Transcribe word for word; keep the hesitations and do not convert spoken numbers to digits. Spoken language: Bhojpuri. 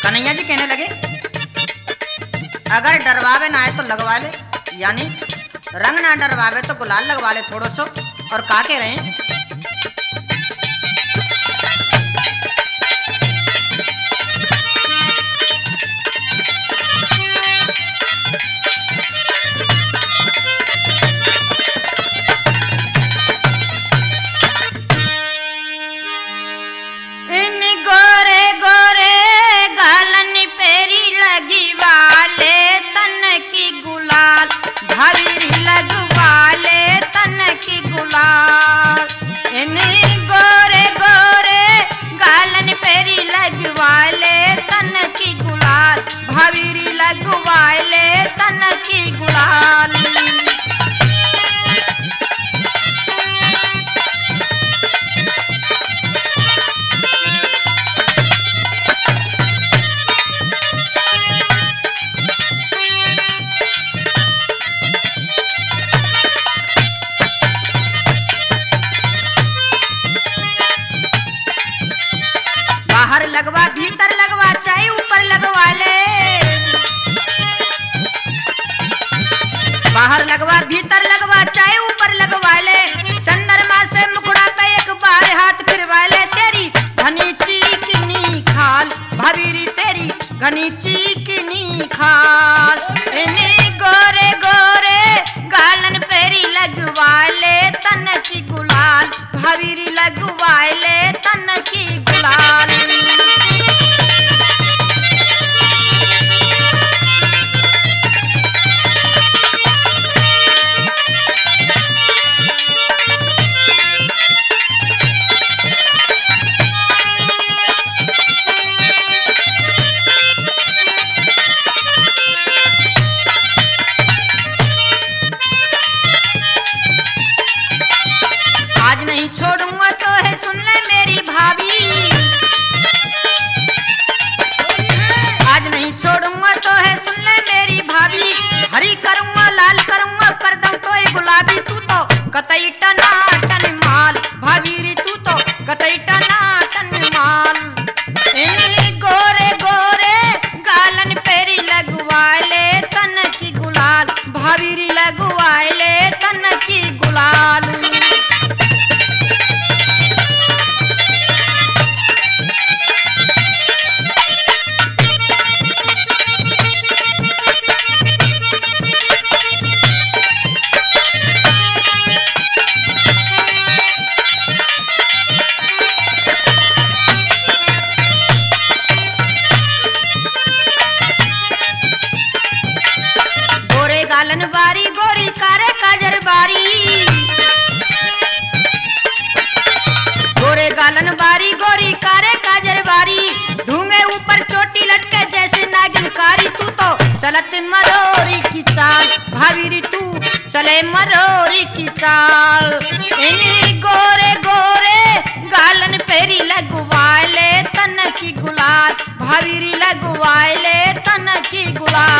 कन्हैया जी कहने लगे अगर डरवावे ना है तो लगवा ले, यानी रंग ना डरवावे तो गुलाल लगवा ले थोड़ो सो। और का कह रहे हैं बाहर लगवा भीतर लगवा चाहे ऊपर लगवा ले, बाहर लगवा भीतर लगवा चाहे ऊपर लगवा ले, चंद्रमा से मुखड़ा पे एक बार हाथ फिरवा ले। तेरी घनी चीकनी खाल भवीरी तेरी घनी चीकनी खाल, इन्हीं गोरे गोरे गालन पेरी लगवा ले तन की गुलाल, भवीरी लगवा ले तन की गुलाल। आज नहीं छोड़ूंगा तो है सुन ले मेरी भाभी, आज नहीं छोड़ूंगा तो है सुन ले मेरी भाभी, हरी करूंगा लाल करूंगा कर दूं तो ये गुलाबी। तू तो कतई टनाटन माल भाभी, तू तो कतई टनाटन माल, इन्हीं गोरे गोरे गालन पेरी लगवा ले तन की गुलाल, भाभी लगवा ले तन की गुलाल। गालन बारी गोरी कारे काजर बारी, गोरे गालन बारी गोरी कारे काजर बारी, ढूंगे ऊपर चोटी लटके जैसे नागिन कारी। तू तो चलत मरोरी की चाल भावीरी, तू चले मरोरी की चाल, इन्हीं गोरे गोरे गालन पेरी लगवा ले तन की गुलाल, भावीरी लगवा ले तन की गुलाल।